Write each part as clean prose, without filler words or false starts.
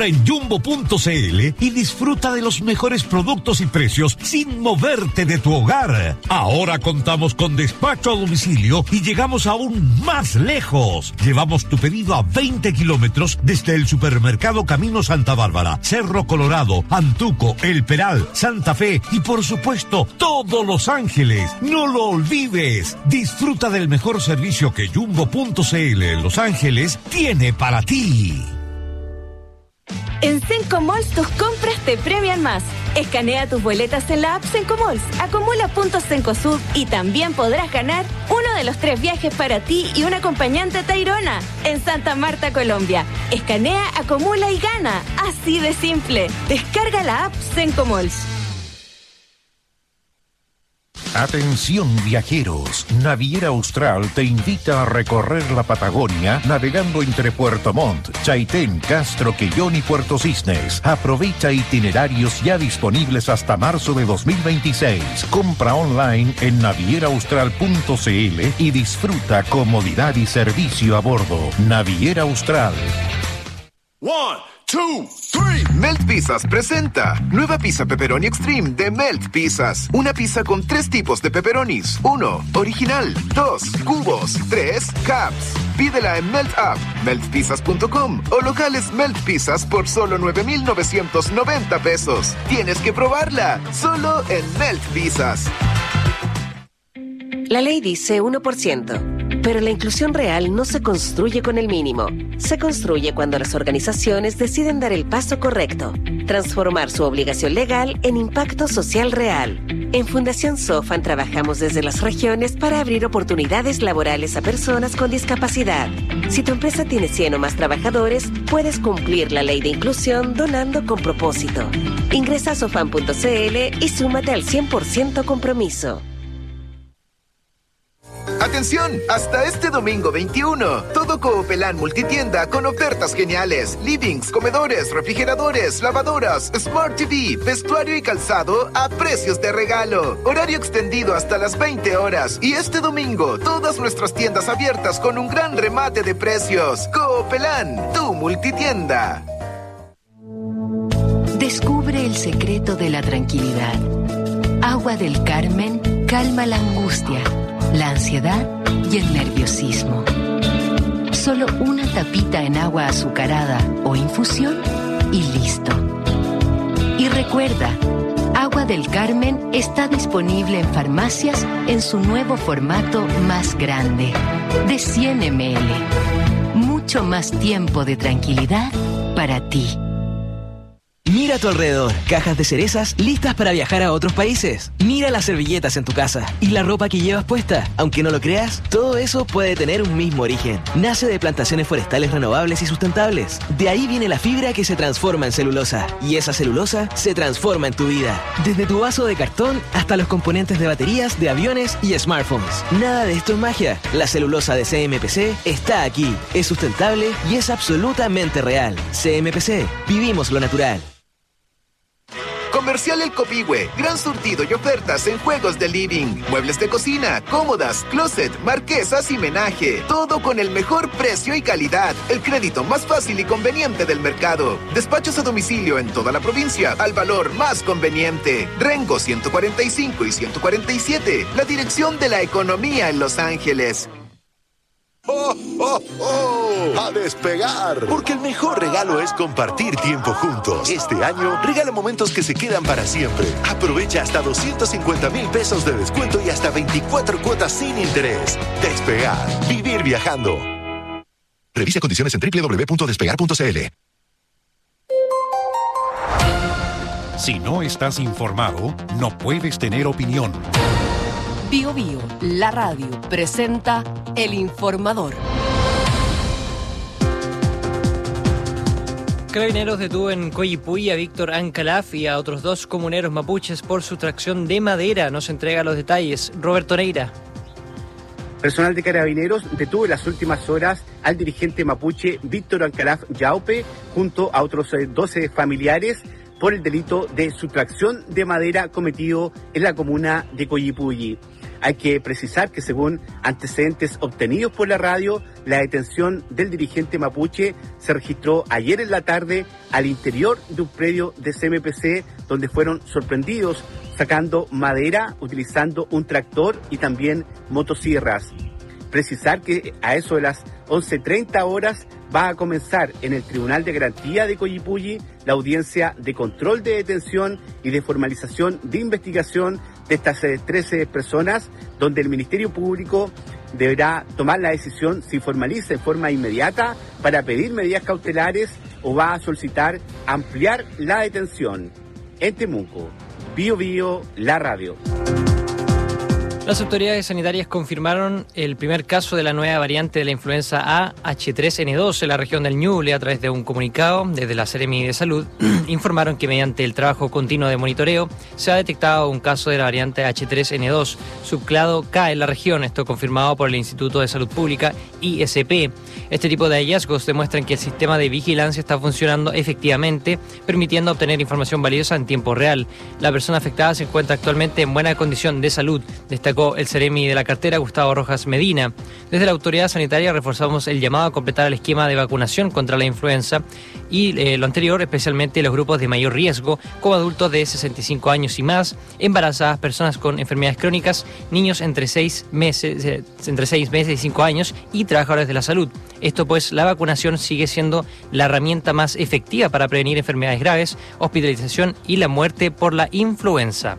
Compra en jumbo.cl y disfruta de los mejores productos y precios sin moverte de tu hogar. Ahora contamos con despacho a domicilio y llegamos aún más lejos. Llevamos tu pedido a 20 kilómetros desde el supermercado Camino Santa Bárbara, Cerro Colorado, Antuco, El Peral, Santa Fe y por supuesto todo Los Ángeles. No lo olvides. Disfruta del mejor servicio que jumbo.cl en Los Ángeles tiene para ti. En Sencomalls tus compras te premian más. Escanea tus boletas en la app Sencomalls, acumula puntos Cencosud y también podrás ganar uno de los 3 viajes para ti y un acompañante a Tayrona en Santa Marta, Colombia. Escanea, acumula y gana. Así de simple. Descarga la app Sencomalls. Atención viajeros, Naviera Austral te invita a recorrer la Patagonia navegando entre Puerto Montt, Chaitén, Castro, Quellón y Puerto Cisnes. Aprovecha itinerarios ya disponibles hasta marzo de 2026. Compra online en navieraaustral.cl y disfruta comodidad y servicio a bordo. Naviera Austral. 1, 2, 3. Melt Pizzas presenta nueva pizza pepperoni extreme de Melt Pizzas. Una pizza con 3 tipos de pepperonis. 1, original. 2, cubos. 3, cups. Pídela en Melt App, meltpizzas.com o locales Melt Pizzas por solo 9,990 pesos. Tienes que probarla, solo en Melt Pizzas. La ley dice 1%, pero la inclusión real no se construye con el mínimo. Se construye cuando las organizaciones deciden dar el paso correcto, transformar su obligación legal en impacto social real. En Fundación Sofan trabajamos desde las regiones para abrir oportunidades laborales a personas con discapacidad. Si tu empresa tiene 100 o más trabajadores, puedes cumplir la ley de inclusión donando con propósito. Ingresa a sofan.cl y súmate al 100% compromiso. ¡Atención! Hasta este domingo 21, todo Coopelán multitienda con ofertas geniales. Livings, comedores, refrigeradores, lavadoras, Smart TV, vestuario y calzado a precios de regalo. Horario extendido hasta las 20 horas. Y este domingo, todas nuestras tiendas abiertas con un gran remate de precios. Coopelán, tu multitienda. Descubre el secreto de la tranquilidad. Agua del Carmen calma la angustia, la ansiedad y el nerviosismo. Solo una tapita en agua azucarada o infusión y listo. Y recuerda, Agua del Carmen está disponible en farmacias en su nuevo formato más grande, de 100 ml. Mucho más tiempo de tranquilidad para ti. Mira a tu alrededor, cajas de cerezas listas para viajar a otros países. Mira las servilletas en tu casa y la ropa que llevas puesta. Aunque no lo creas, todo eso puede tener un mismo origen. Nace de plantaciones forestales renovables y sustentables. De ahí viene la fibra que se transforma en celulosa. Y esa celulosa se transforma en tu vida. Desde tu vaso de cartón hasta los componentes de baterías, de aviones y smartphones. Nada de esto es magia. La celulosa de CMPC está aquí. Es sustentable y es absolutamente real. CMPC, vivimos lo natural. Comercial El Copihue, gran surtido y ofertas en juegos de living, muebles de cocina, cómodas, closet, marquesas y menaje. Todo con el mejor precio y calidad. El crédito más fácil y conveniente del mercado. Despachos a domicilio en toda la provincia al valor más conveniente. Rengo 145 y 147, la dirección de la economía en Los Ángeles. ¡Oh, oh, oh! ¡A despegar! Porque el mejor regalo es compartir tiempo juntos. Este año, regala momentos que se quedan para siempre. Aprovecha hasta 250,000 pesos de descuento y hasta 24 cuotas sin interés. Despegar. Vivir viajando. Revisa condiciones en www.despegar.cl. Si no estás informado, no puedes tener opinión. Bio Bio, la radio, presenta El Informador. Carabineros detuvo en Coyipulli a Víctor Ancalaf y a otros 2 comuneros mapuches por sustracción de madera. Nos entrega los detalles Roberto Neira. Personal de Carabineros detuvo en las últimas horas al dirigente mapuche Víctor Ancalaf Yaupe junto a otros 12 familiares por el delito de sustracción de madera cometido en la comuna de Coyipulli. Hay que precisar que según antecedentes obtenidos por la radio, la detención del dirigente mapuche se registró ayer en la tarde al interior de un predio de CMPC, donde fueron sorprendidos sacando madera, utilizando un tractor y también motosierras. Precisar que a eso de las 11:30 horas va a comenzar en el Tribunal de Garantía de Coyipulli la audiencia de control de detención y de formalización de investigación de estas 13 personas, donde el Ministerio Público deberá tomar la decisión si formaliza en forma inmediata para pedir medidas cautelares o va a solicitar ampliar la detención. En Temuco, Bío Bío, la radio. Las autoridades sanitarias confirmaron el primer caso de la nueva variante de la influenza A, H3N2, en la región del Ñuble. A través de un comunicado desde la Seremi de Salud, informaron que mediante el trabajo continuo de monitoreo se ha detectado un caso de la variante H3N2, subclado K en la región, esto confirmado por el Instituto de Salud Pública, ISP. Este tipo de hallazgos demuestran que el sistema de vigilancia está funcionando efectivamente, permitiendo obtener información valiosa en tiempo real. La persona afectada se encuentra actualmente en buena condición de salud, destacó el Seremi de la cartera, Gustavo Rojas Medina. Desde la autoridad sanitaria reforzamos el llamado a completar el esquema de vacunación contra la influenza y lo anterior, especialmente los grupos de mayor riesgo, como adultos de 65 años y más, embarazadas, personas con enfermedades crónicas, niños entre 6 meses y 5 años y trabajadores de la salud. Esto pues, la vacunación sigue siendo la herramienta más efectiva para prevenir enfermedades graves, hospitalización y la muerte por la influenza.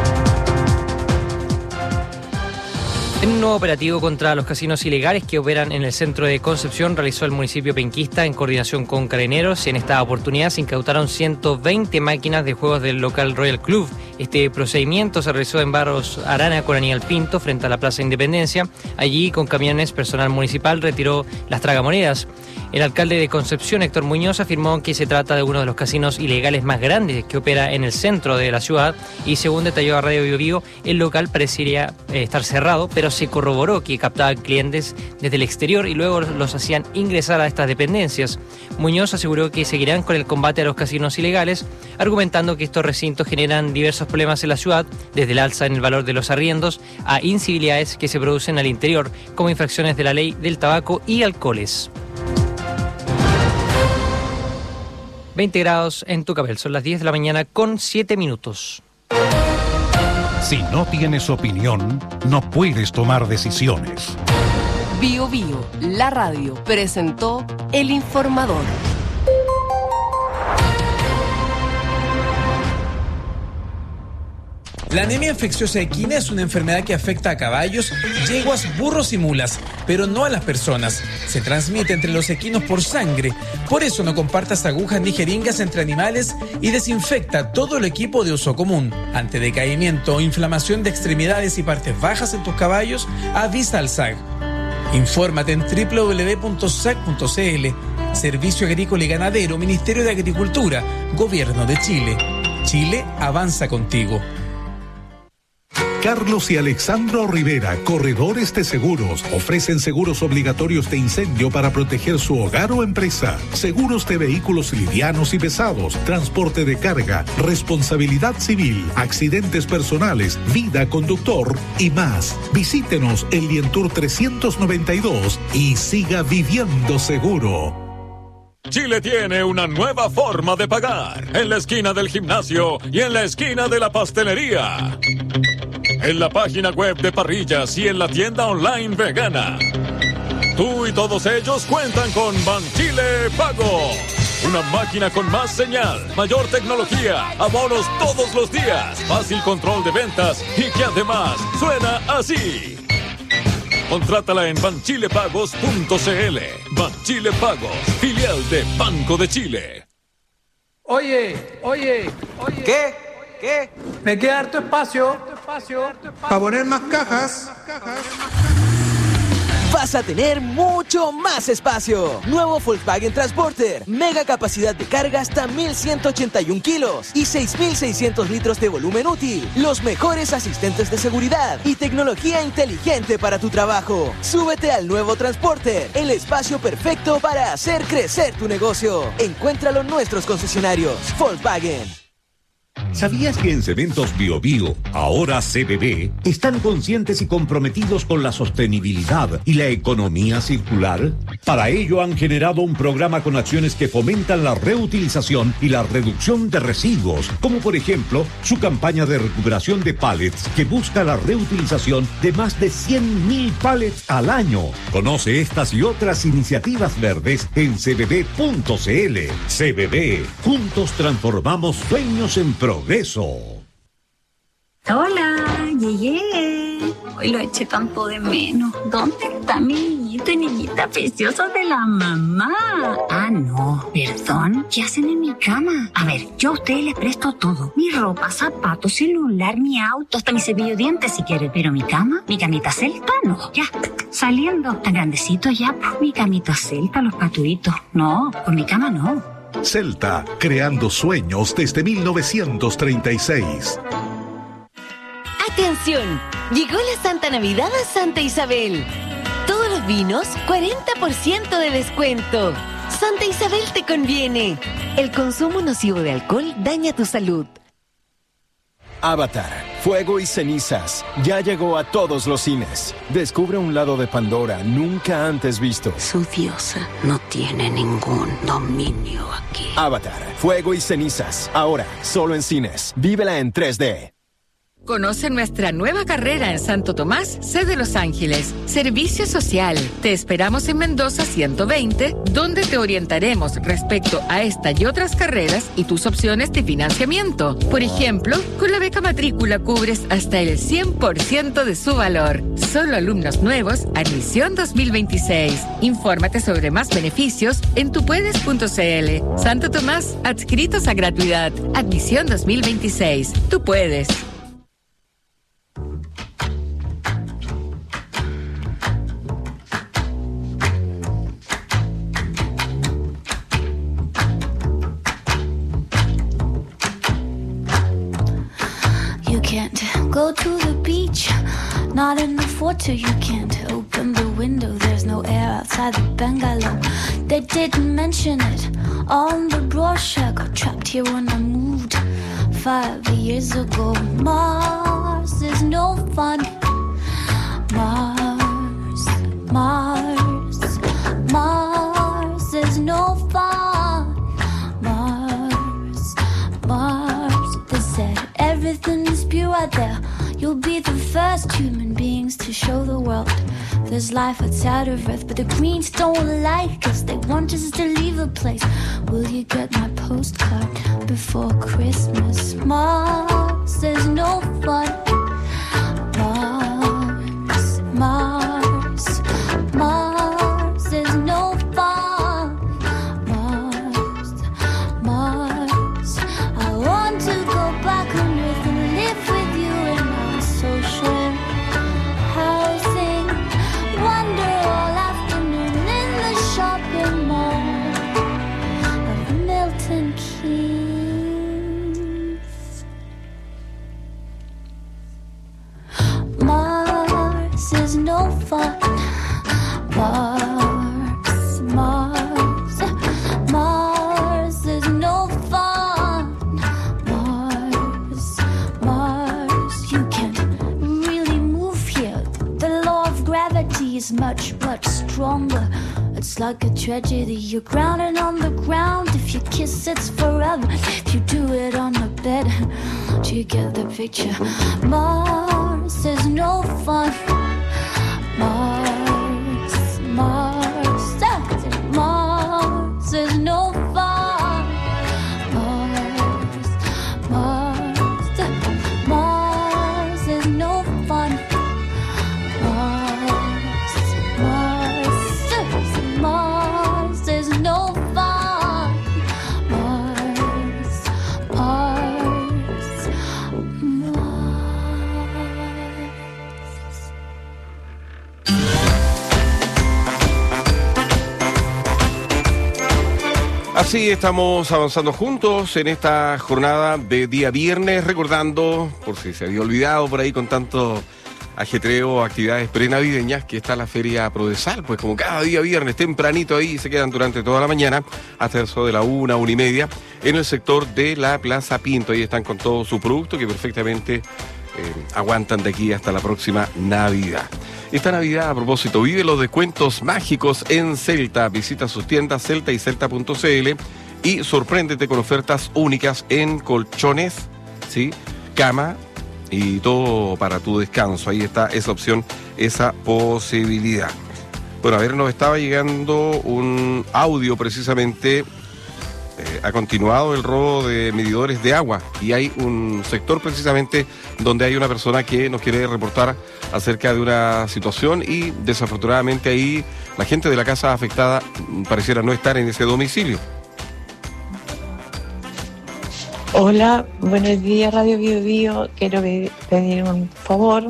En un nuevo operativo contra los casinos ilegales que operan en el centro de Concepción, realizó el municipio penquista en coordinación con Carabineros. En esta oportunidad se incautaron 120 máquinas de juegos del local Royal Club. Este procedimiento se realizó en Barros Arana con Aníbal Pinto, frente a la Plaza Independencia. Allí, con camiones, personal municipal retiró las tragamonedas. El alcalde de Concepción, Héctor Muñoz, afirmó que se trata de uno de los casinos ilegales más grandes que opera en el centro de la ciudad y, según detalló a Radio Bío Bío, el local parecería estar cerrado, pero se corroboró que captaban clientes desde el exterior y luego los hacían ingresar a estas dependencias. Muñoz aseguró que seguirán con el combate a los casinos ilegales, argumentando que estos recintos generan diversos problemas en la ciudad, desde el alza en el valor de los arriendos a incivilidades que se producen al interior, como infracciones de la ley del tabaco y alcoholes. 20 grados en Tucapel, son las 10 de la mañana con 7 minutos. Si no tienes opinión, no puedes tomar decisiones. Bío Bío, la radio, presentó El Informador. La anemia infecciosa equina es una enfermedad que afecta a caballos, yeguas, burros y mulas, pero no a las personas. Se transmite entre los equinos por sangre. Por eso no compartas agujas ni jeringas entre animales y desinfecta todo el equipo de uso común. Ante decaimiento o inflamación de extremidades y partes bajas en tus caballos, avisa al SAG. Infórmate en www.sag.cl. Servicio Agrícola y Ganadero, Ministerio de Agricultura, Gobierno de Chile. Chile avanza contigo. Carlos y Alexandro Rivera, corredores de seguros, ofrecen seguros obligatorios de incendio para proteger su hogar o empresa, seguros de vehículos livianos y pesados, transporte de carga, responsabilidad civil, accidentes personales, vida conductor y más. Visítenos en Lientour 392 y siga viviendo seguro. Chile tiene una nueva forma de pagar, en la esquina del gimnasio y en la esquina de la pastelería. En la página web de Parrillas y en la tienda online vegana. Tú y todos ellos cuentan con Banchile Pago. Una máquina con más señal, mayor tecnología, abonos todos los días, fácil control de ventas y que además suena así. Contrátala en banchilepagos.cl. Banchile Pagos, filial de Banco de Chile. Oye. ¿Qué? Me queda harto espacio para poner más cajas. Vas a tener mucho más espacio. Nuevo Volkswagen Transporter. Mega capacidad de carga hasta 1.181 kilos y 6.600 litros de volumen útil. Los mejores asistentes de seguridad y tecnología inteligente para tu trabajo. Súbete al nuevo Transporter, el espacio perfecto para hacer crecer tu negocio. Encuéntralo en nuestros concesionarios. Volkswagen. ¿Sabías que en Cementos Biobío, ahora CBB, están conscientes y comprometidos con la sostenibilidad y la economía circular? Para ello han generado un programa con acciones que fomentan la reutilización y la reducción de residuos, como por ejemplo su campaña de recuperación de pallets que busca la reutilización de más de 100.000 pallets al año. Conoce estas y otras iniciativas verdes en cbb.cl. CBB, juntos transformamos sueños en progreso. Hola, llegué. Hoy lo eché tanto de menos. ¿Dónde está mi niñito y niñita preciosa de la mamá? Ah, no, perdón. ¿Qué hacen en mi cama? A ver, yo a ustedes les presto todo. Mi ropa, zapatos, celular, mi auto, hasta mi cepillo de dientes si quieren. Pero mi cama, mi camita celta, no. Ya, saliendo. Tan grandecito ya, pues mi camita celta, los paturitos. No, con mi cama no. Celta, creando sueños desde 1936. ¡Atención! Llegó la Santa Navidad a Santa Isabel. Todos los vinos, 40% de descuento. Santa Isabel te conviene. El consumo nocivo de alcohol daña tu salud. Avatar, Fuego y Cenizas, ya llegó a todos los cines. Descubre un lado de Pandora nunca antes visto. Su diosa no tiene ningún dominio aquí. Avatar, Fuego y Cenizas, ahora solo en cines. Vívela en 3D. Conoce nuestra nueva carrera en Santo Tomás, sede Los Ángeles. Servicio social. Te esperamos en Mendoza 120, donde te orientaremos respecto a esta y otras carreras y tus opciones de financiamiento. Por ejemplo, con la beca matrícula cubres hasta el 100% de su valor. Solo alumnos nuevos, admisión 2026. Infórmate sobre más beneficios en tupuedes.cl. Santo Tomás, adscritos a gratuidad. Admisión 2026. Tú puedes. Go to the beach, not in the photo. You can't open the window, there's no air outside the bungalow. They didn't mention it on the brochure. Got trapped here when I moved 5 years ago. Mars is no fun. Mars, Mars, Mars is no fun. Mars, Mars, they said everything is pure out there. You'll be the first human beings to show the world there's life outside of Earth. But the Greens don't like us, they want us to leave the place. Will you get my postcard before Christmas? Mars is no fun. Mars, Mars, Mars is no fun. Mars, Mars, I want to go back on Earth and live with you in our social housing. Wander all afternoon in the shopping mall of Milton Keynes. Mars is no fun. Mars, Mars, Mars is no fun. Mars, Mars, you can't really move here. The law of gravity is much, much stronger. It's like a tragedy. You're grounded on the ground. If you kiss, it's forever. If you do it on the bed, do you get the picture? Mars is no fun. Mars, Mars, Mars is no fun. Mars, Mars, Mars is no fun. Mars, Mars, Mars is no fun. Mars, Mars, Así estamos avanzando juntos en esta jornada de día viernes, recordando, por si se había olvidado por ahí con tanto ajetreo, actividades prenavideñas, que está la Feria Prodesal, pues como cada día viernes, tempranito ahí, se quedan durante toda la mañana, hasta eso de la 1:30, en el sector de la Plaza Pinto. Ahí están con todo su producto, que perfectamente aguantan de aquí hasta la próxima Navidad. Esta Navidad, a propósito, vive los descuentos mágicos en Celta. Visita sus tiendas Celta y Celta.cl y sorpréndete con ofertas únicas en colchones, ¿sí?, cama y todo para tu descanso. Ahí está esa opción, esa posibilidad. Bueno, a ver, nos estaba llegando un audio precisamente. Ha continuado el robo de medidores de agua y hay un sector precisamente donde hay una persona que nos quiere reportar acerca de una situación y desafortunadamente ahí la gente de la casa afectada pareciera no estar en ese domicilio. Hola, buenos días Radio Bio Bio. Quiero pedir un favor.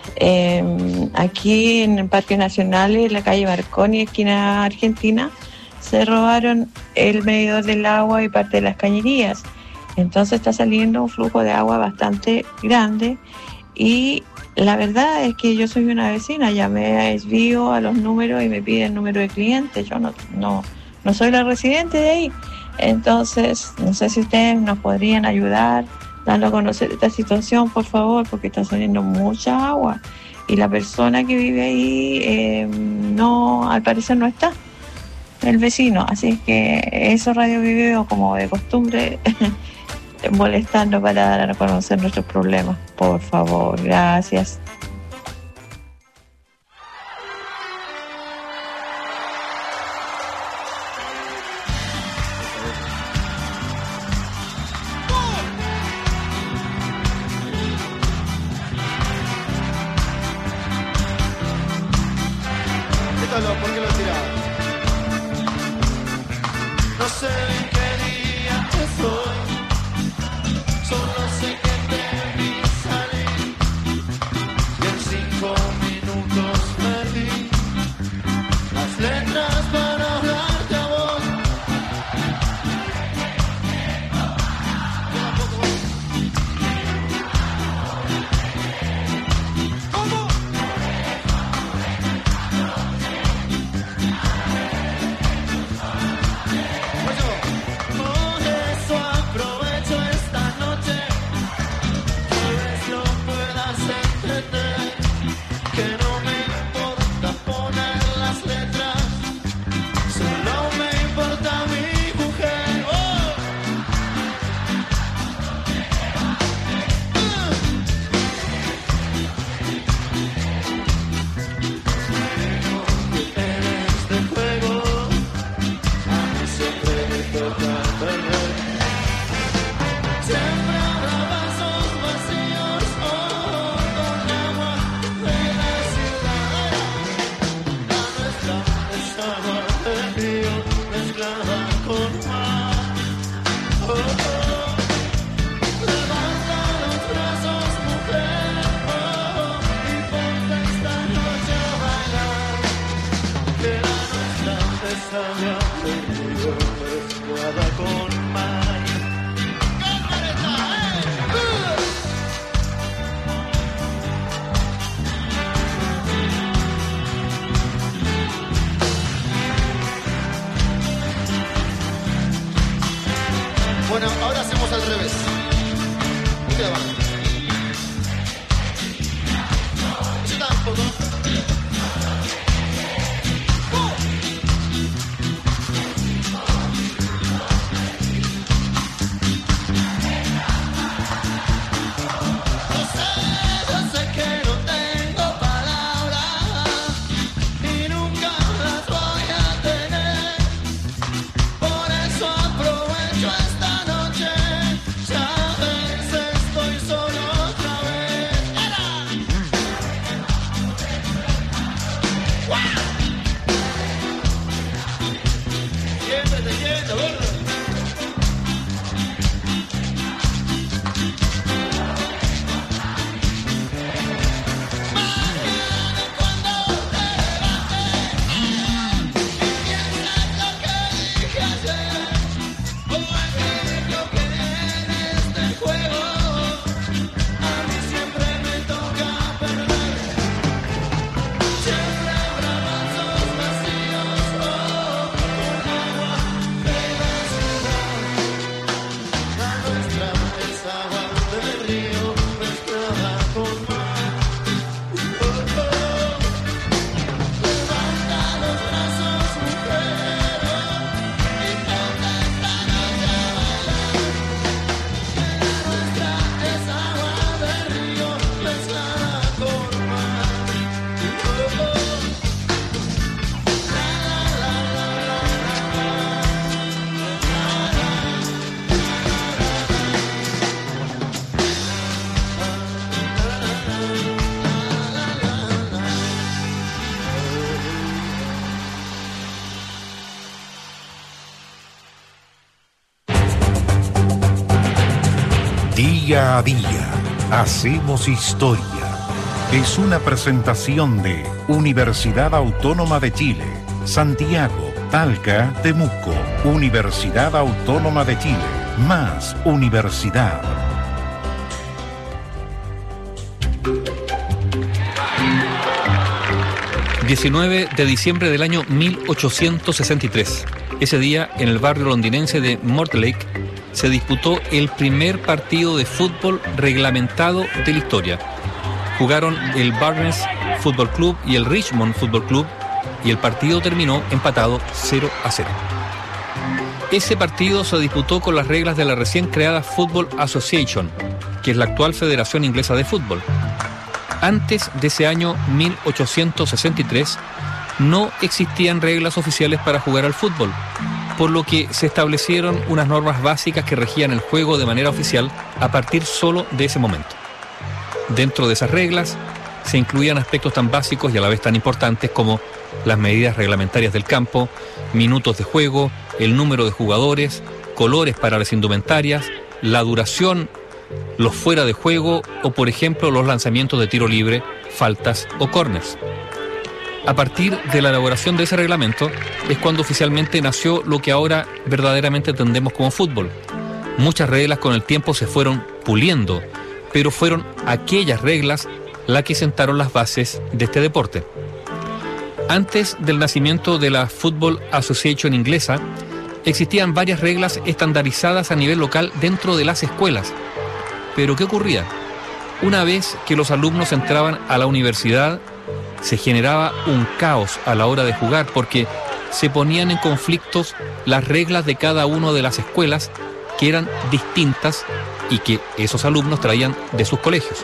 Aquí en el Parque Nacional, en la calle Marconi, esquina Argentina, se robaron el medidor del agua y parte de las cañerías. Entonces está saliendo un flujo de agua bastante grande y la verdad es que yo soy una vecina, llamé a Esbio a los números y me piden número de cliente. Yo no soy la residente de ahí. Entonces, no sé si ustedes nos podrían ayudar dando a conocer esta situación, por favor, porque está saliendo mucha agua y la persona que vive ahí al parecer no está, el vecino. Así que eso, Radio Viveo, como de costumbre, molestando para dar a conocer nuestros problemas, por favor. Gracias. ¿Por qué lo tiraba? No sé en qué día estoy, solo sé que te vi salir y en 5 minutos perdí las letras para hablarte a vos. ¿Cómo? Bueno, ahora hacemos al revés. Usted abajo. Yo tampoco. Día a día hacemos historia. Es una presentación de Universidad Autónoma de Chile, Santiago, Talca, Temuco. Universidad Autónoma de Chile, más universidad. ...19 de diciembre del año 1863. Ese día, en el barrio londinense de Mortlake, se disputó el primer partido de fútbol reglamentado de la historia. Jugaron el Barnes Football Club y el Richmond Football Club, y el partido terminó empatado 0-0. Ese partido se disputó con las reglas de la recién creada Football Association, que es la actual Federación Inglesa de Fútbol. Antes de ese año 1863, no existían reglas oficiales para jugar al fútbol, por lo que se establecieron unas normas básicas que regían el juego de manera oficial a partir solo de ese momento. Dentro de esas reglas se incluían aspectos tan básicos y a la vez tan importantes como las medidas reglamentarias del campo, minutos de juego, el número de jugadores, colores para las indumentarias, la duración, los fuera de juego o, por ejemplo, los lanzamientos de tiro libre, faltas o corners. A partir de la elaboración de ese reglamento es cuando oficialmente nació lo que ahora verdaderamente entendemos como fútbol. Muchas reglas con el tiempo se fueron puliendo, pero fueron aquellas reglas las que sentaron las bases de este deporte. Antes del nacimiento de la Football Association inglesa, existían varias reglas estandarizadas a nivel local dentro de las escuelas. Pero ¿qué ocurría? Una vez que los alumnos entraban a la universidad, se generaba un caos a la hora de jugar porque se ponían en conflictos las reglas de cada una de las escuelas que eran distintas y que esos alumnos traían de sus colegios.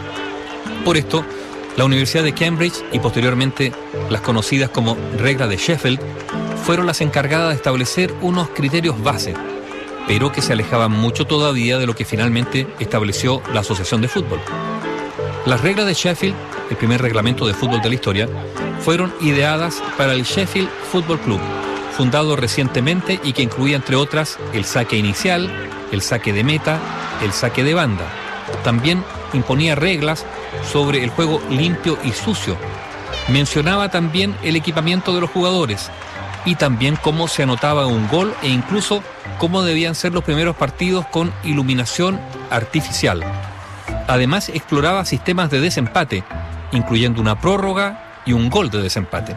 Por esto, la Universidad de Cambridge y posteriormente las conocidas como reglas de Sheffield fueron las encargadas de establecer unos criterios base, pero que se alejaban mucho todavía de lo que finalmente estableció la Asociación de Fútbol. Las reglas de Sheffield, el primer reglamento de fútbol de la historia, fueron ideadas para el Sheffield Football Club, fundado recientemente y que incluía, entre otras, el saque inicial, el saque de meta, el saque de banda. También imponía reglas sobre el juego limpio y sucio. Mencionaba también el equipamiento de los jugadores y también cómo se anotaba un gol e incluso cómo debían ser los primeros partidos con iluminación artificial. Además, exploraba sistemas de desempate, incluyendo una prórroga y un gol de desempate.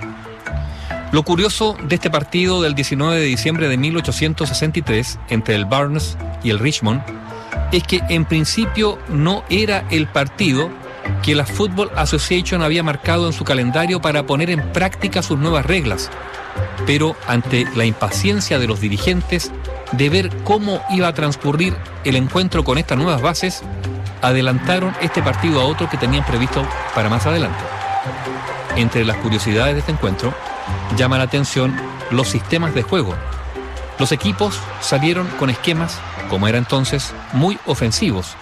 Lo curioso de este partido del 19 de diciembre de 1863 entre el Barnes y el Richmond es que en principio no era el partido que la Football Association había marcado en su calendario para poner en práctica sus nuevas reglas, pero ante la impaciencia de los dirigentes de ver cómo iba a transcurrir el encuentro con estas nuevas bases, adelantaron este partido a otro que tenían previsto para más adelante. Entre las curiosidades de este encuentro, llama la atención los sistemas de juego. Los equipos salieron con esquemas, como era entonces, muy ofensivos,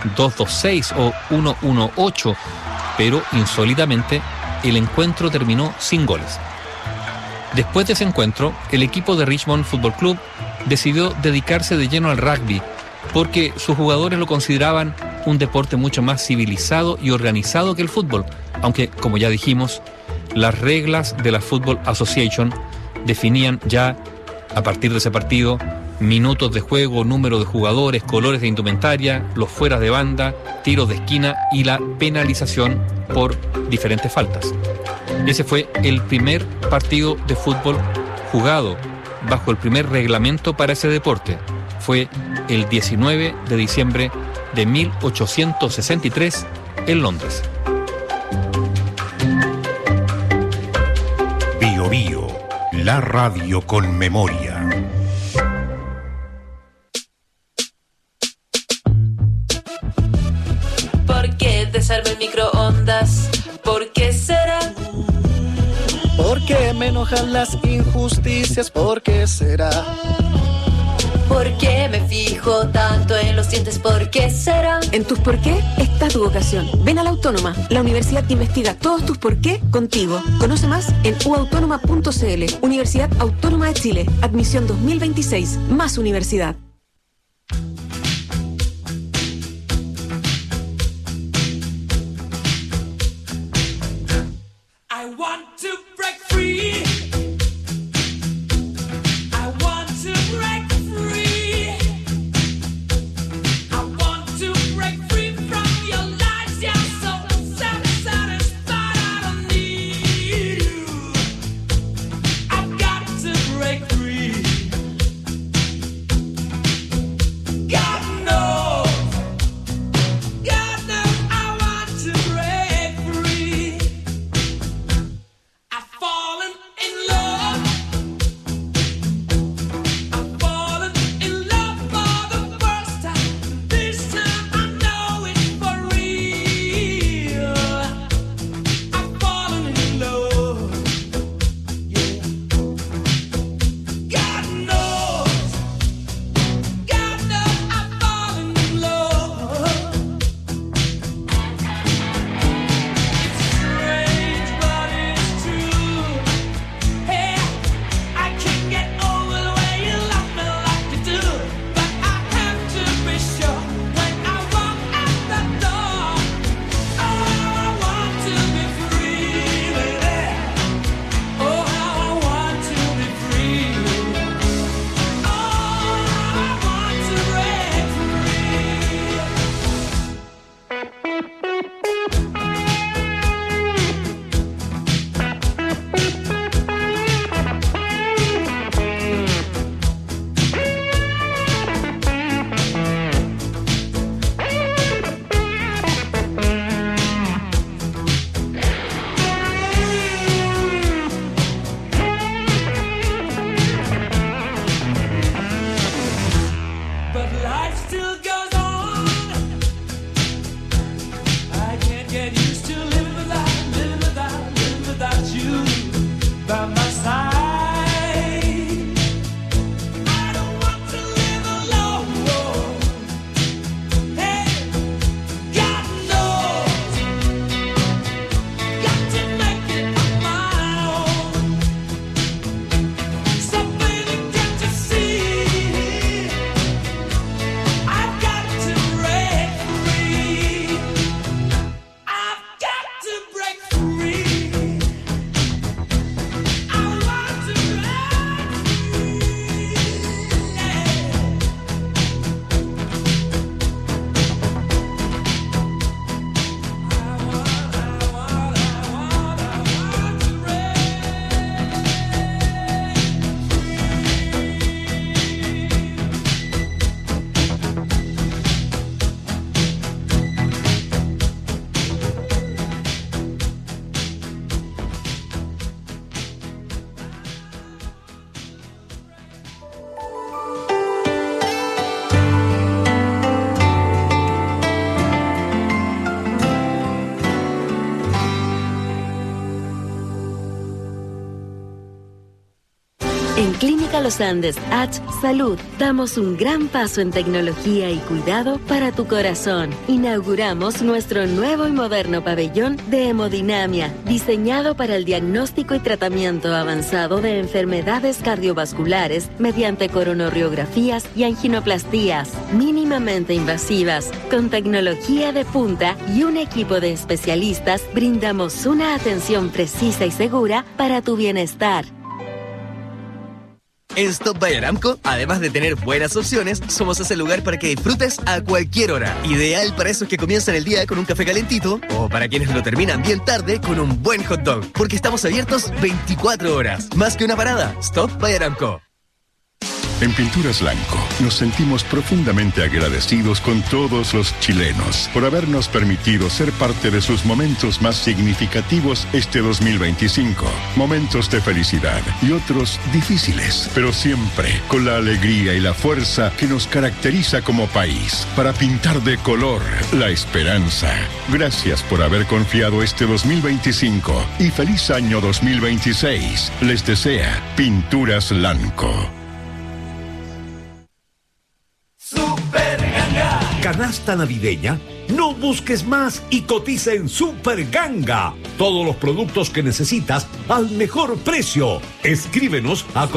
2-2-6 o 1-1-8, pero insólitamente el encuentro terminó sin goles. Después de ese encuentro, el equipo de Richmond Football Club decidió dedicarse de lleno al rugby, porque sus jugadores lo consideraban un deporte mucho más civilizado y organizado que el fútbol, aunque, como ya dijimos, las reglas de la Football Association definían ya, a partir de ese partido, minutos de juego, número de jugadores, colores de indumentaria, los fueras de banda, tiros de esquina y la penalización por diferentes faltas. Ese fue el primer partido de fútbol jugado bajo el primer reglamento para ese deporte. Fue el 19 de diciembre de 1863 en Londres. Bio Bio, la radio con memoria. ¿Por qué desarma el microondas? ¿Por qué será? ¿Por qué me enojan las injusticias? ¿Por qué será? ¿Por qué me fijo tanto en los dientes? ¿Por qué será? En tus por qué está tu vocación. Ven a la Autónoma, la universidad que investiga todos tus por qué contigo. Conoce más en uautónoma.cl. Universidad Autónoma de Chile. Admisión 2026. Más universidad. En Clínica Los Andes H Salud damos un gran paso en tecnología y cuidado para tu corazón. Inauguramos nuestro nuevo y moderno pabellón de hemodinamia, diseñado para el diagnóstico y tratamiento avanzado de enfermedades cardiovasculares mediante coronariografías y anginoplastías mínimamente invasivas. Con tecnología de punta y un equipo de especialistas, brindamos una atención precisa y segura para tu bienestar. En Stop by Aramco, además de tener buenas opciones, somos ese lugar para que disfrutes a cualquier hora. Ideal para esos que comienzan el día con un café calentito o para quienes lo terminan bien tarde con un buen hot dog. Porque estamos abiertos 24 horas. Más que una parada, Stop by Aramco. En Pinturas Lanco nos sentimos profundamente agradecidos con todos los chilenos por habernos permitido ser parte de sus momentos más significativos este 2025. Momentos de felicidad y otros difíciles, pero siempre con la alegría y la fuerza que nos caracteriza como país para pintar de color la esperanza. Gracias por haber confiado este 2025 y feliz año 2026. Les desea Pinturas Lanco. Canasta navideña, no busques más y cotiza en Super Ganga. Todos los productos que necesitas al mejor precio. Escríbenos a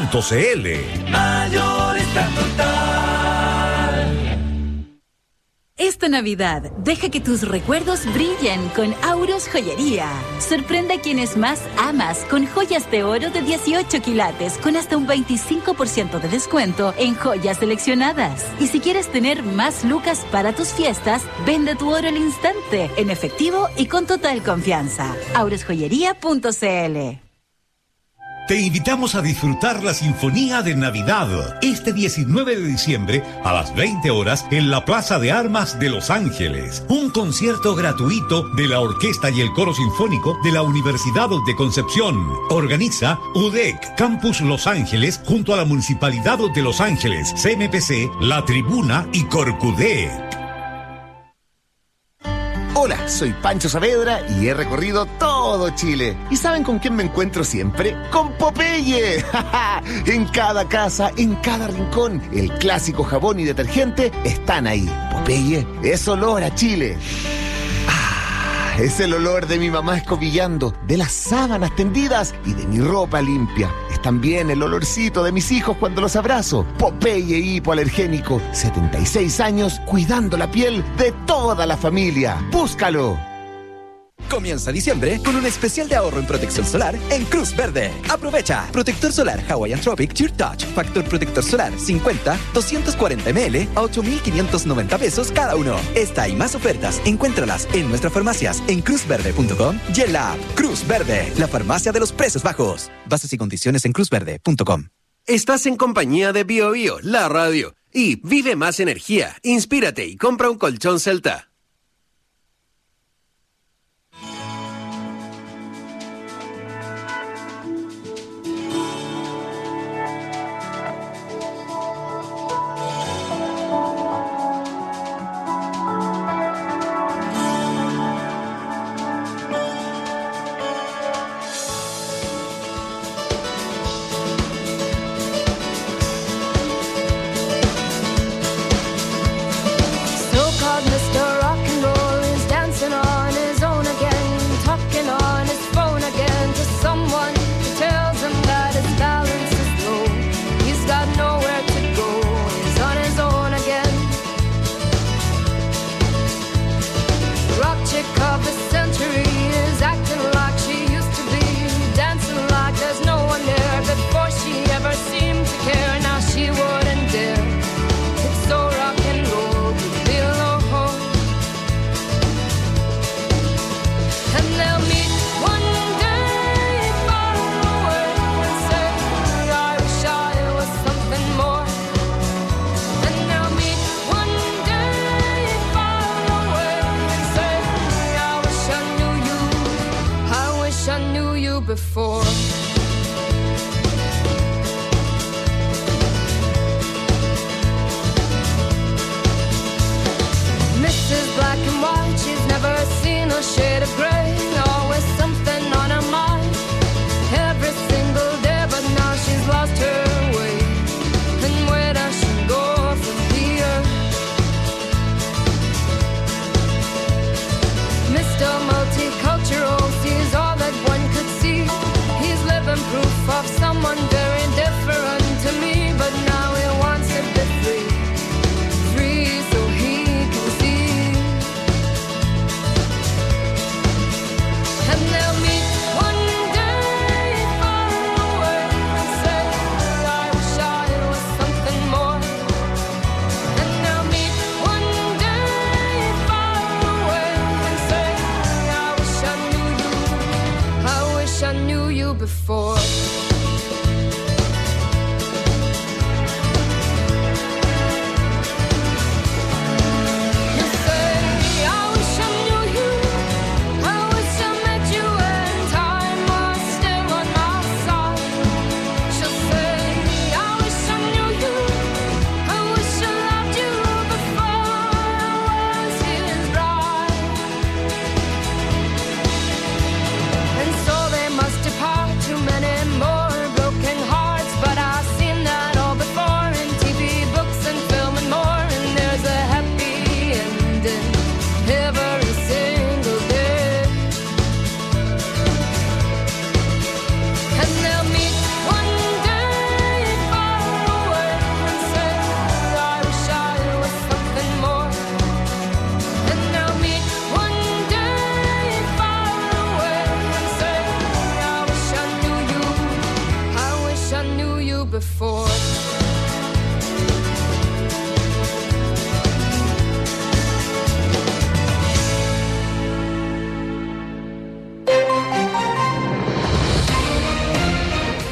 cotizaciones@superganga.cl. Mayorista Total. Esta Navidad, deja que tus recuerdos brillen con Auros Joyería. Sorprende a quienes más amas con joyas de oro de 18 quilates con hasta un 25% de descuento en joyas seleccionadas. Y si quieres tener más lucas para tus fiestas, vende tu oro al instante, en efectivo y con total confianza. aurosjoyería.cl. Te invitamos a disfrutar la Sinfonía de Navidad este 19 de diciembre a las 20 horas en la Plaza de Armas de Los Ángeles. Un concierto gratuito de la Orquesta y el Coro Sinfónico de la Universidad de Concepción. Organiza UDEC Campus Los Ángeles junto a la Municipalidad de Los Ángeles, CMPC, La Tribuna y Corcudé. Hola, soy Pancho Saavedra y he recorrido todo Chile. ¿Y saben con quién me encuentro siempre? ¡Con Popeye! En cada casa, en cada rincón, el clásico jabón y detergente están ahí. Popeye es olor a Chile. Es el olor de mi mamá escobillando, de las sábanas tendidas y de mi ropa limpia. Es también el olorcito de mis hijos cuando los abrazo. Popeye hipoalergénico, 76 años cuidando la piel de toda la familia. ¡Búscalo! Comienza diciembre con un especial de ahorro en protección solar en Cruz Verde. Aprovecha. Protector solar Hawaiian Tropic Sheer Touch. Factor protector solar 50, 240 ml a 8,590 pesos cada uno. Esta y más ofertas, encuéntralas en nuestras farmacias en cruzverde.com y en la app Cruz Verde, la farmacia de los precios bajos. Bases y condiciones en cruzverde.com. Estás en compañía de Bio Bio, la radio. Y vive más energía, inspírate y compra un colchón Celta. Before Mrs. Black and White, she's never seen a shade of gray. Always something on her mind every single day, but now she's lost her way. And where does she go from here? Mr. Multicultural sees all that one could see. He's living proof of someone very different to me, but now he wants to be free, free so he can see. And they'll meet one day far away and say, I wish I was something more. And they'll meet one day far away and say, I wish I knew you, I wish I knew you before. Many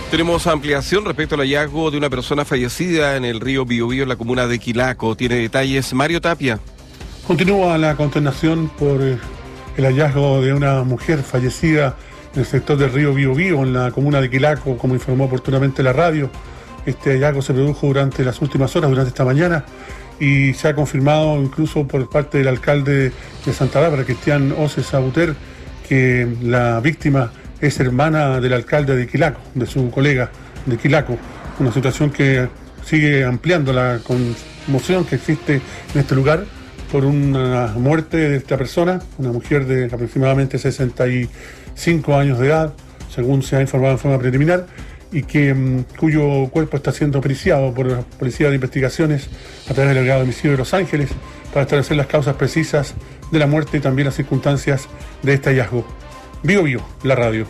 Tenemos ampliación respecto al hallazgo de una persona fallecida en el río Biobío en la comuna de Quilaco. Tiene detalles Mario Tapia. Continúa la consternación por el hallazgo de una mujer fallecida en el sector del río Biobío en la comuna de Quilaco, como informó oportunamente la radio. Este hallazgo se produjo durante las últimas horas, durante esta mañana, y se ha confirmado incluso por parte del alcalde de Santa Bárbara, Cristian Oces Abuter, que la víctima es hermana del alcalde de Quilaco, de su colega de Quilaco. Una situación que sigue ampliando la conmoción que existe en este lugar por una muerte de esta persona, una mujer de aproximadamente 65 años de edad, según se ha informado en forma preliminar, y cuyo cuerpo está siendo periciado por la Policía de Investigaciones a través del Delegado de Homicidio de Los Ángeles para establecer las causas precisas de la muerte y también las circunstancias de este hallazgo. Bio Bio, la radio.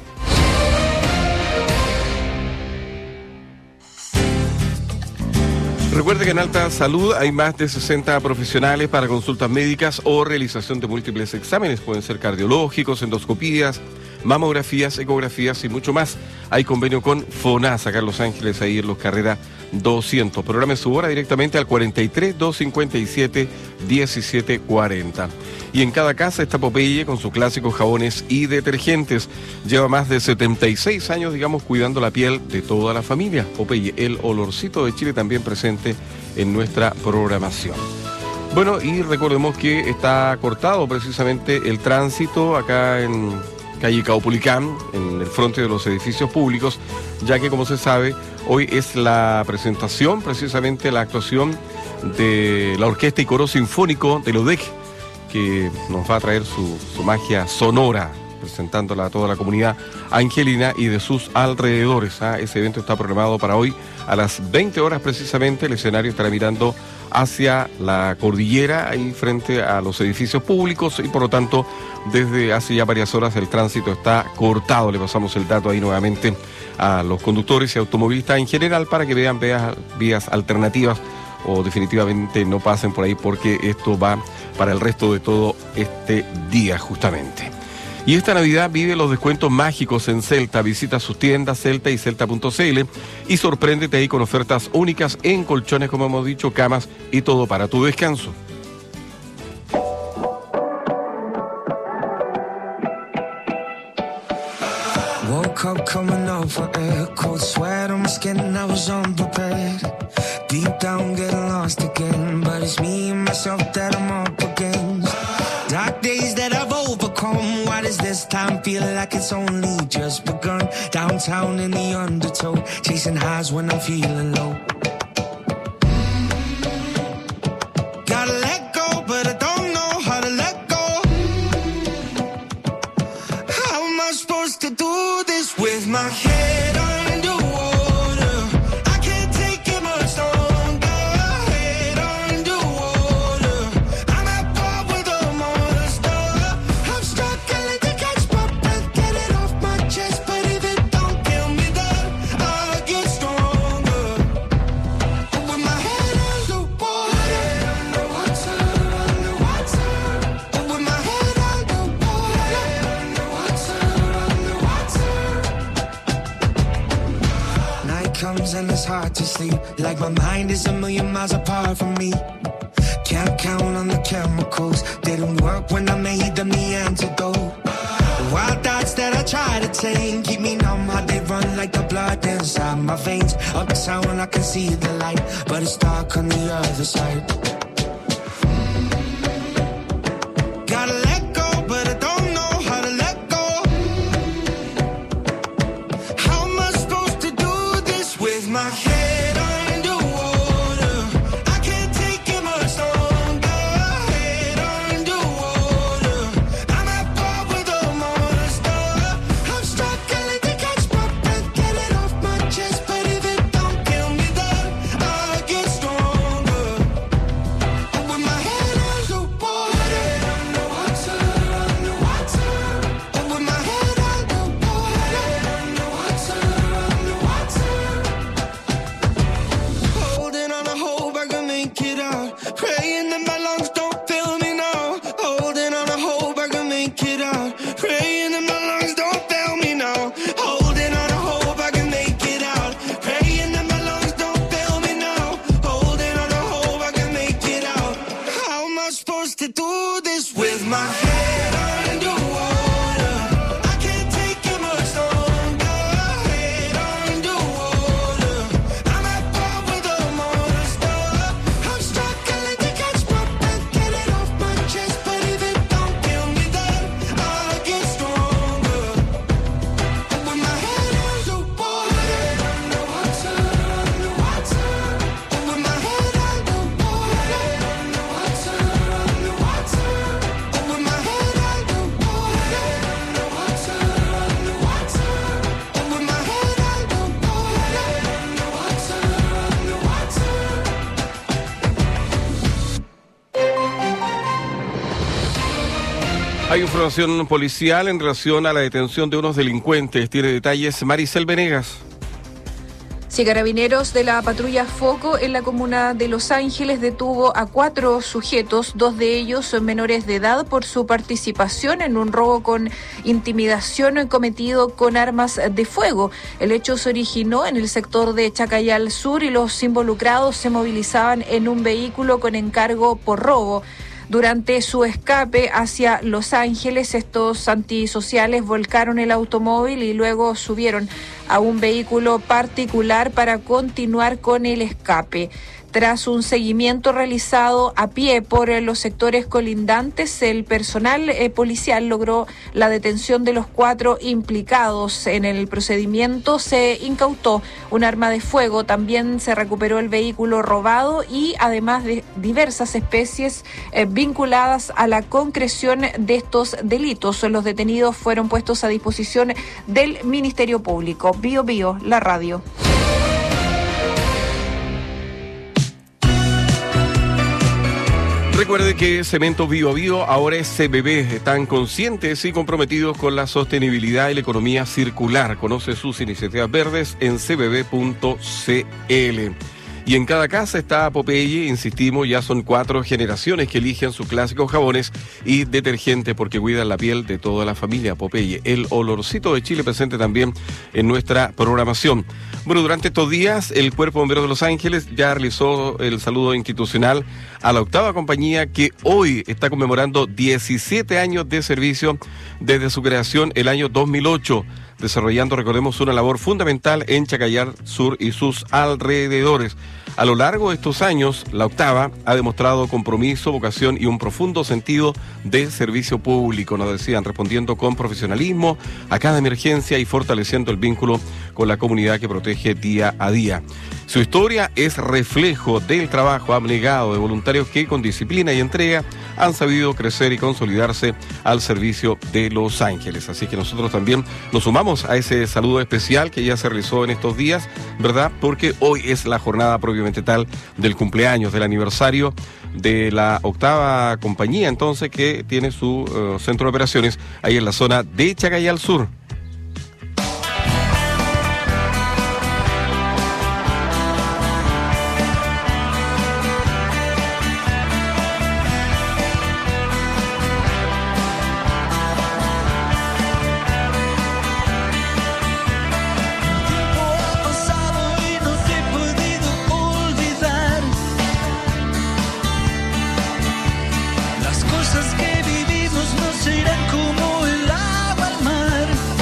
Recuerde que en Alta Salud hay más de 60 profesionales para consultas médicas o realización de múltiples exámenes. Pueden ser cardiológicos, endoscopías, mamografías, ecografías y mucho más. Hay convenio con FONASA, acá en Los Ángeles, ahí en Los Carreras 200. Programe su hora directamente al 43 257 1740. Y en cada casa está Popeye con sus clásicos jabones y detergentes. Lleva más de 76 años, cuidando la piel de toda la familia. Popeye, el olorcito de Chile, también presente en nuestra programación. Bueno, y recordemos que está cortado precisamente el tránsito acá en calle Caupolicán, en el frente de los edificios públicos, ya que, como se sabe, hoy es la presentación, precisamente la actuación de la Orquesta y Coro Sinfónico de Lodec, que nos va a traer su magia sonora, presentándola a toda la comunidad angelina y de sus alrededores. Ese evento está programado para hoy a las 20 horas precisamente. El escenario estará mirando hacia la cordillera, ahí frente a los edificios públicos, y por lo tanto, desde hace ya varias horas el tránsito está cortado. Le pasamos el dato ahí nuevamente a los conductores y automovilistas en general para que vean vías alternativas o definitivamente no pasen por ahí, porque esto va para el resto de todo este día justamente. Y esta Navidad vive los descuentos mágicos en Celta. Visita sus tiendas Celta y Celta.cl y sorpréndete ahí con ofertas únicas en colchones, como hemos dicho, camas y todo para tu descanso. Woke up coming over air, cold sweat on my skin, I was unprepared. Deep down getting lost again, but it's me and myself that I'm up against. Dark days that I've overcome, why does this time feel like it's only just begun? Downtown in the undertow, chasing highs when I'm feeling low. Gotta let go, but I don't know how to let go. How am I supposed to do this with my head underwater? I can't take it much longer. Head underwater, I'm at war with a monster. I'm struggling to catch my breath, get it off my chest, but if it don't kill me, then I'll get stronger. With my head underwater, underwater, with my head underwater, underwater. Night comes and it's hard to sleep, like my mind is a million miles apart from me. Can't count on the chemicals, didn't work when I made them the antidote. The wild thoughts that I try to tame keep me numb, how they run like the blood inside my veins. Uptown I can see the light, but it's dark on the other side. Gotta let go, but I don't know how to let go. How am I supposed to do this with my head underwater? I can't take it much longer. Head underwater, I'm at war with a monster. I'm struggling to catch my breath, get it off my chest, but if it don't kill me, then I'll get stronger. With my head underwater, underwater, with my head underwater, underwater. Holding on, I hope I can make it out. Praying that my lungs don't fail me now. Holding on, I hope I can make it out. Praying that my lungs don't fail me now. Holding on, I hope I can make it out. Hay información policial en relación a la detención de unos delincuentes. Tiene detalles Maricel Venegas. Sí, Carabineros de la patrulla Foco en la comuna de Los Ángeles detuvo a 4 sujetos, 2 de ellos son menores de edad, por su participación en un robo con intimidación cometido con armas de fuego. El hecho se originó en el sector de Chacayal Sur y los involucrados se movilizaban en un vehículo con encargo por robo. Durante su escape hacia Los Ángeles, estos antisociales volcaron el automóvil y luego subieron a un vehículo particular para continuar con el escape. Tras un seguimiento realizado a pie por los sectores colindantes, el personal policial logró la detención de los 4 implicados. En el procedimiento se incautó un arma de fuego, también se recuperó el vehículo robado y además de diversas especies vinculadas a la concreción de estos delitos. Los detenidos fueron puestos a disposición del Ministerio Público. Bio Bio, la radio. Recuerde que Cemento Bio Bio ahora es CBB. Están conscientes y comprometidos con la sostenibilidad y la economía circular. Conoce sus iniciativas verdes en cbb.cl. Y en cada casa está Popeye, insistimos, ya son 4 generaciones que eligen sus clásicos jabones y detergentes porque cuidan la piel de toda la familia. Popeye, el olorcito de Chile, presente también en nuestra programación. Bueno, durante estos días el Cuerpo de Bomberos de Los Ángeles ya realizó el saludo institucional a la 8ª compañía, que hoy está conmemorando 17 años de servicio desde su creación el año 2008. Desarrollando, recordemos, una labor fundamental en Chacayal Sur y sus alrededores. A lo largo de estos años, la 8ª ha demostrado compromiso, vocación y un profundo sentido de servicio público, nos decían, respondiendo con profesionalismo a cada emergencia y fortaleciendo el vínculo con la comunidad que protege día a día. Su historia es reflejo del trabajo abnegado de voluntarios que con disciplina y entrega han sabido crecer y consolidarse al servicio de Los Ángeles. Así que nosotros también nos sumamos a ese saludo especial que ya se realizó en estos días, ¿verdad? Porque hoy es la jornada propiamente tal del cumpleaños, del aniversario de la 8ª compañía, entonces, que tiene su centro de operaciones ahí en la zona de Chacayal Sur. Las cosas que vivimos no serán como el agua al mar.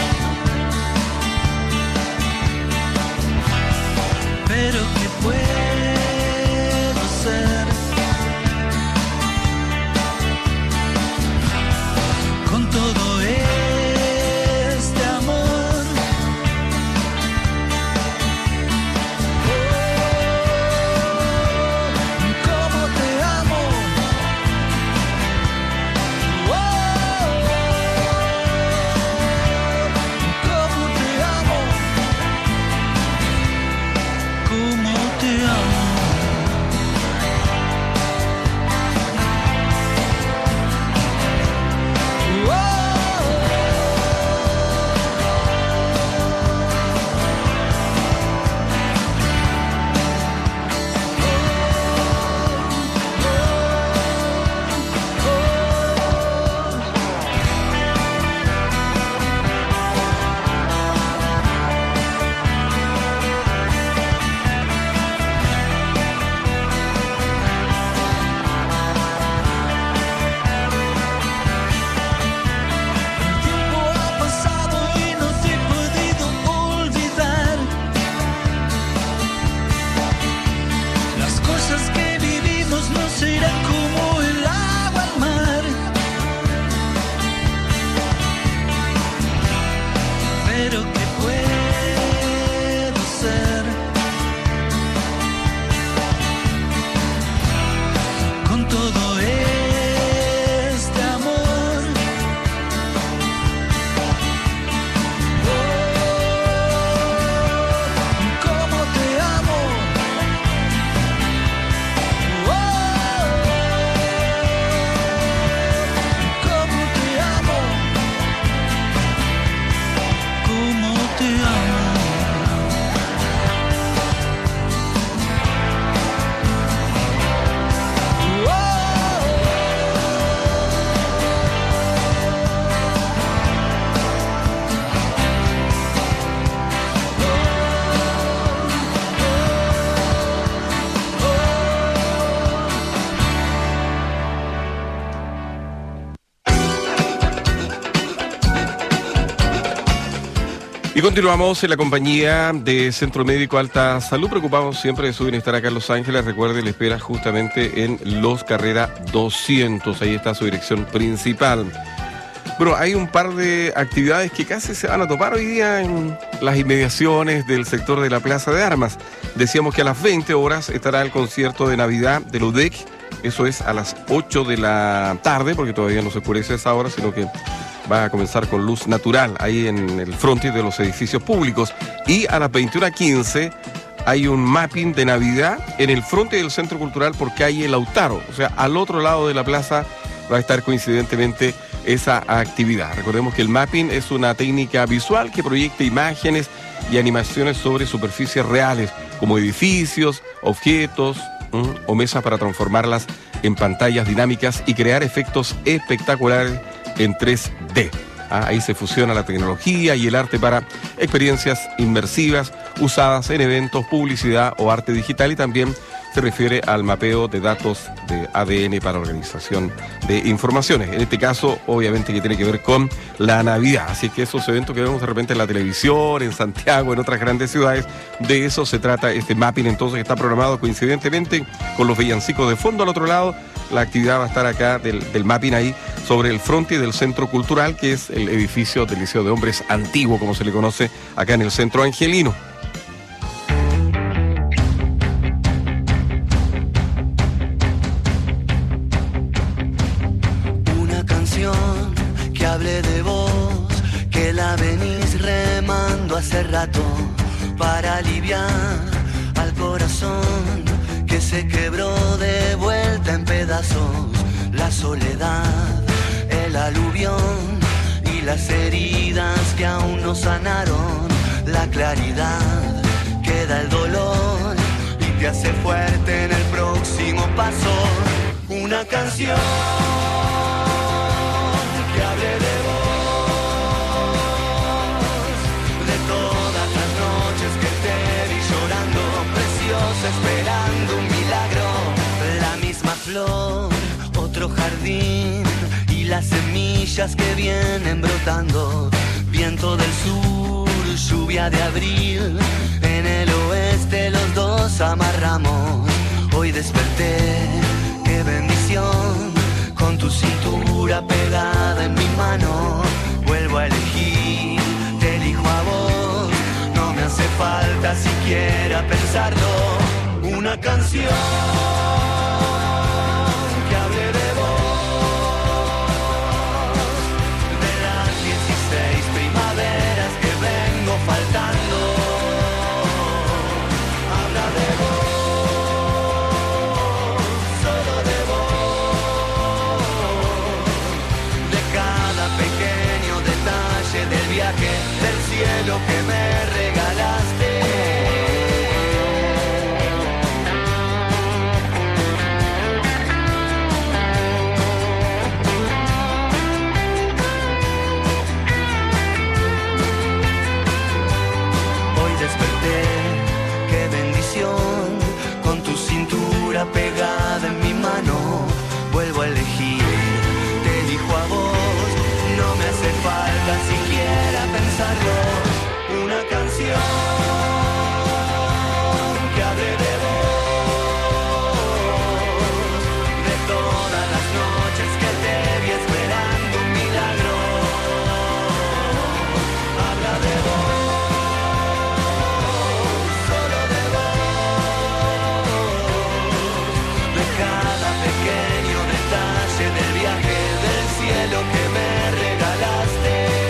Y continuamos en la compañía de Centro Médico Alta Salud, preocupados siempre de su bienestar acá en Los Ángeles. Recuerde, le espera justamente en Los Carrera 200, ahí está su dirección principal. Bueno, hay un par de actividades que casi se van a topar hoy día en las inmediaciones del sector de la Plaza de Armas. Decíamos que a las 20 horas estará el concierto de Navidad del UDEC, eso es a las 8 de la tarde, porque todavía no se oscurece a esa hora, sino que va a comenzar con luz natural ahí en el frontis de los edificios públicos. Y a las 21:15 hay un mapping de Navidad en el frontis del Centro Cultural por calle Lautaro. O sea, al otro lado de la plaza va a estar coincidentemente esa actividad. Recordemos que el mapping es una técnica visual que proyecta imágenes y animaciones sobre superficies reales, como edificios, objetos o mesas, para transformarlas en pantallas dinámicas y crear efectos espectaculares en 3D. Ahí se fusiona la tecnología y el arte para experiencias inmersivas usadas en eventos, publicidad o arte digital, y también se refiere al mapeo de datos de ADN para organización de informaciones. En este caso, obviamente, que tiene que ver con la Navidad. Así que esos eventos que vemos de repente en la televisión, en Santiago, en otras grandes ciudades, de eso se trata este mapping. Entonces está programado coincidentemente con los villancicos de fondo al otro lado. La actividad va a estar acá del mapping ahí sobre el frontis del Centro Cultural, que es el edificio del Liceo de Hombres antiguo, como se le conoce acá en el Centro Angelino. Una canción que hable de vos, que la venís remando hace rato, para aliviar al corazón que se quebró de vuelta en pedazos. La soledad, el aluvión y las heridas que aún no sanaron. La claridad queda el dolor y te hace fuerte en el próximo paso. Una canción que hable de vos, de todas las noches que te vi llorando, preciosa, esperando un milagro. La misma flor, otro jardín y las semillas que vienen brotando. Viento del sur, lluvia de abril, en el oeste los dos amarramos. Hoy desperté, qué bendición, con tu cintura pegada en mi mano. Vuelvo a elegir, te elijo a vos, no me hace falta siquiera pensarlo. Una canción que hable de vos, de las 16 primaveras que vengo faltando. Habla de vos, solo de vos, de cada pequeño detalle del viaje, del cielo que me regalaste. Desperté, qué bendición, con tu cintura pegada en mi mano. Vuelvo a elegir, te elijo a vos, no me hace falta siquiera pensarlo. Una canción que hable de vos, de todas las noches que te vi esperando un milagro. Habla de vos, pequeño detalle del viaje, del cielo que me regalaste.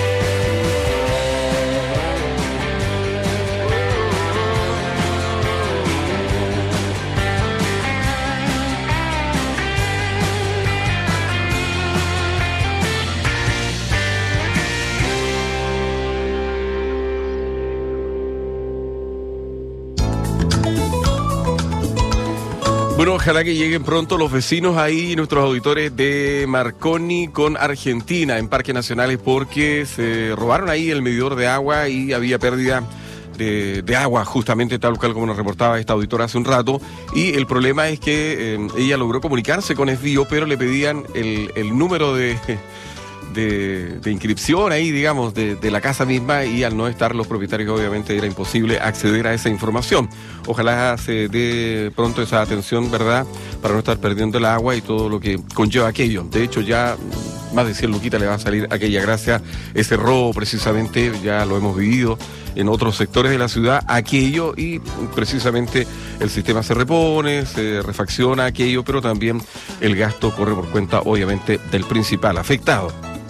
Bueno, ojalá que lleguen pronto los vecinos ahí, nuestros auditores de Marconi con Argentina en Parques Nacionales, porque se robaron ahí el medidor de agua y había pérdida de agua, justamente tal cual como nos reportaba esta auditora hace un rato. Y el problema es que ella logró comunicarse con Esbio, pero le pedían el número de de inscripción ahí, digamos, de la casa misma, y al no estar los propietarios obviamente era imposible acceder a esa información. Ojalá se dé pronto esa atención, ¿verdad?, para no estar perdiendo el agua y todo lo que conlleva aquello. De hecho, ya más de 100 luquitas le va a salir aquella gracia, ese robo precisamente, ya lo hemos vivido en otros sectores de la ciudad, aquello, y precisamente el sistema se repone, se refacciona aquello, pero también el gasto corre por cuenta obviamente del principal afectado.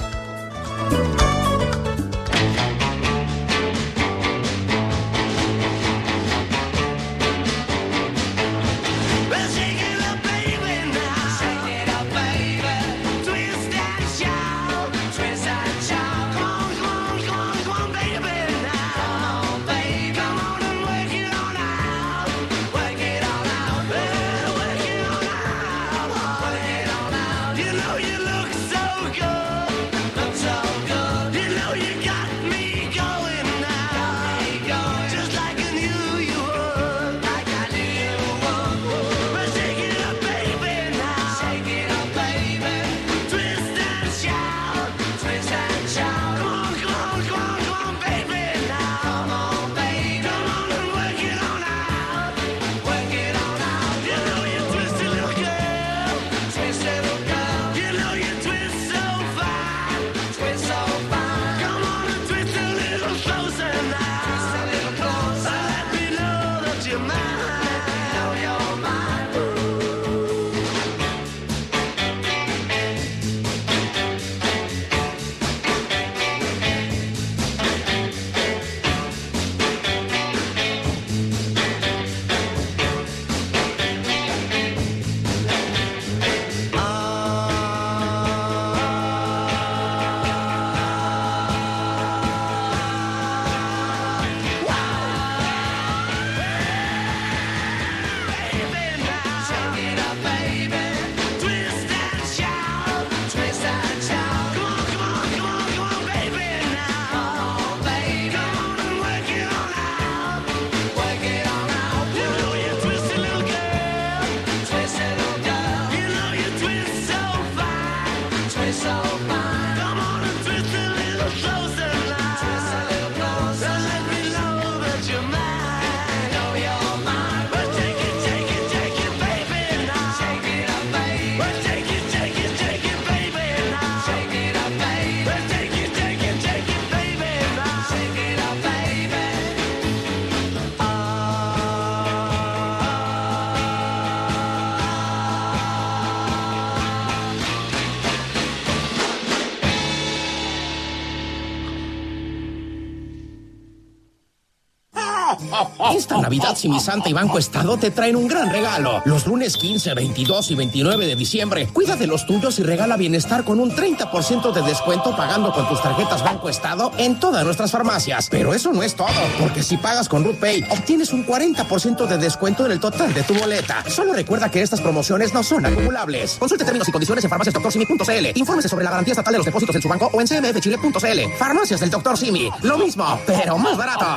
Esta Navidad, Simi Santa y Banco Estado te traen un gran regalo. Los lunes 15, 22 y 29 de diciembre, cuida de los tuyos y regala bienestar con un 30% de descuento pagando con tus tarjetas Banco Estado en todas nuestras farmacias. Pero eso no es todo, porque si pagas con RuPay, obtienes un 40% de descuento en el total de tu boleta. Solo recuerda que estas promociones no son acumulables. Consulte términos y condiciones en farmaciasdoctorsimi.cl. Infórmese sobre la garantía estatal de los depósitos en su banco o en cmfchile.cl. Farmacias del Dr. Simi. Lo mismo, pero más barato.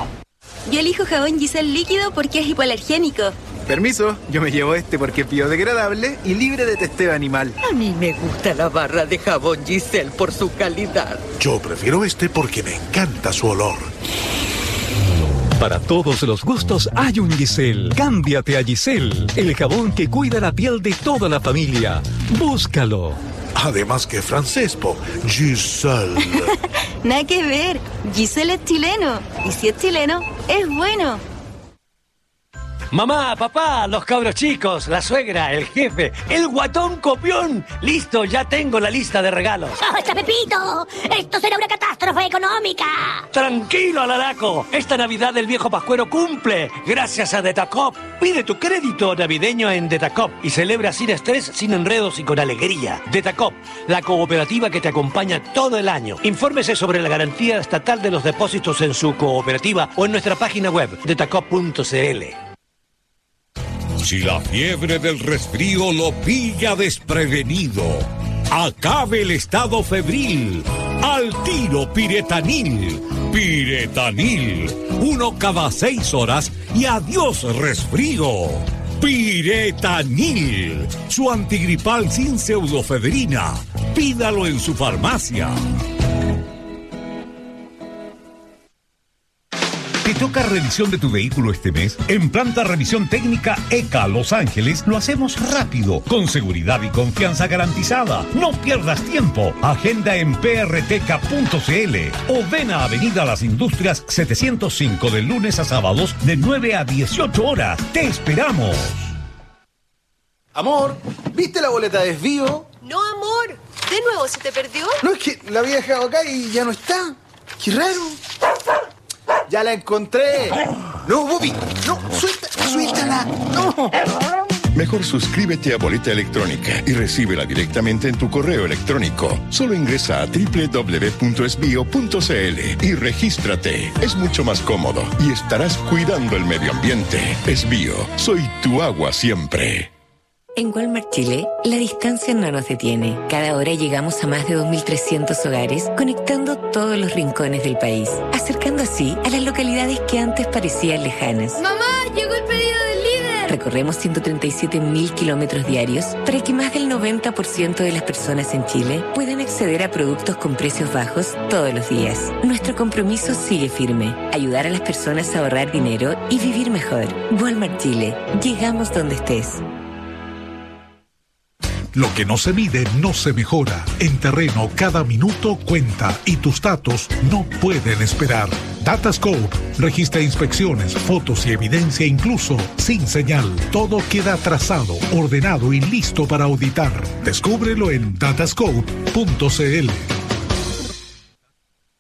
Yo elijo jabón Giselle líquido porque es hipoalergénico. Permiso, yo me llevo este porque es biodegradable y libre de testeo animal. A mí me gusta la barra de jabón Giselle por su calidad. Yo prefiero este porque me encanta su olor. Para todos los gustos hay un Giselle. Cámbiate a Giselle, el jabón que cuida la piel de toda la familia. Búscalo. Además que francés, Giselle. Nada que ver. Giselle es chileno. Y si es chileno, es bueno. Mamá, papá, los cabros chicos, la suegra, el jefe, el guatón copión. Listo, ya tengo la lista de regalos. ¡Basta, Pepito! ¡Esto será una catástrofe económica! Tranquilo, Alaraco. Esta Navidad el viejo Pascuero cumple. Gracias a Detacop. Pide tu crédito navideño en Detacop y celebra sin estrés, sin enredos y con alegría. Detacop, la cooperativa que te acompaña todo el año. Infórmese sobre la garantía estatal de los depósitos en su cooperativa o en nuestra página web, detacop.cl. Si la fiebre del resfrío lo pilla desprevenido, acabe el estado febril. Al tiro Piretanil. Piretanil. 1 cada 6 horas y adiós resfrío. Piretanil. Su antigripal sin pseudofedrina. Pídalo en su farmacia. ¿Te toca revisión de tu vehículo este mes? En Planta Revisión Técnica ECA Los Ángeles lo hacemos rápido, con seguridad y confianza garantizada. No pierdas tiempo. Agenda en prtk.cl o ven a Avenida Las Industrias 705 de lunes a sábados de 9 a 18 horas. ¡Te esperamos! Amor, ¿viste la boleta de desvío? No, amor. ¿De nuevo se te perdió? No, es que la había dejado acá y ya no está. ¡Qué raro! ¡Ya la encontré! ¡No, Bobby! ¡No! ¡Suéltala! ¡No! Mejor suscríbete a Boleta Electrónica y recíbela directamente en tu correo electrónico. Solo ingresa a www.esbio.cl y regístrate. Es mucho más cómodo y estarás cuidando el medio ambiente. Esbio, soy tu agua siempre. En Walmart Chile, la distancia no nos detiene. Cada hora llegamos a más de 2.300 hogares, conectando todos los rincones del país, acercando así a las localidades que antes parecían lejanas. ¡Mamá, llegó el pedido del líder! Recorremos 137.000 kilómetros diarios para que más del 90% de las personas en Chile puedan acceder a productos con precios bajos todos los días. Nuestro compromiso sigue firme: ayudar a las personas a ahorrar dinero y vivir mejor. Walmart Chile, llegamos donde estés. Lo que no se mide no se mejora. En terreno, cada minuto cuenta y tus datos no pueden esperar. Datascope registra inspecciones, fotos y evidencia incluso sin señal. Todo queda trazado, ordenado y listo para auditar. Descúbrelo en datascope.cl.